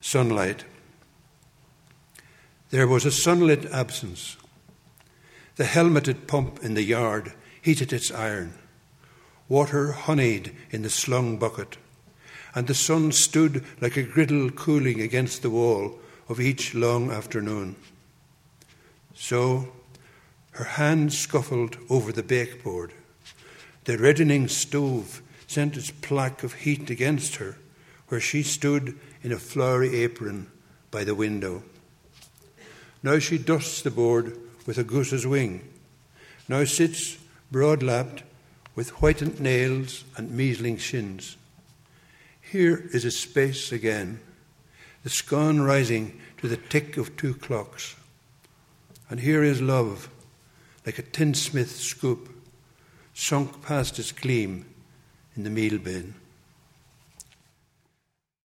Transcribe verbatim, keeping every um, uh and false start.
sunlight. There was a sunlit absence. The helmeted pump in the yard heated its iron. Water honeyed in the slung bucket, and the sun stood like a griddle cooling against the wall of each long afternoon. So her hand scuffled over the bakeboard. The reddening stove sent its plaque of heat against her, where she stood in a flowery apron by the window. Now she dusts the board with a goose's wing. Now sits broad-lapped with whitened nails and measling shins. Here is a space again, the scone rising to the tick of two clocks. And here is love, like a tinsmith scoop, sunk past its gleam in the meal bin.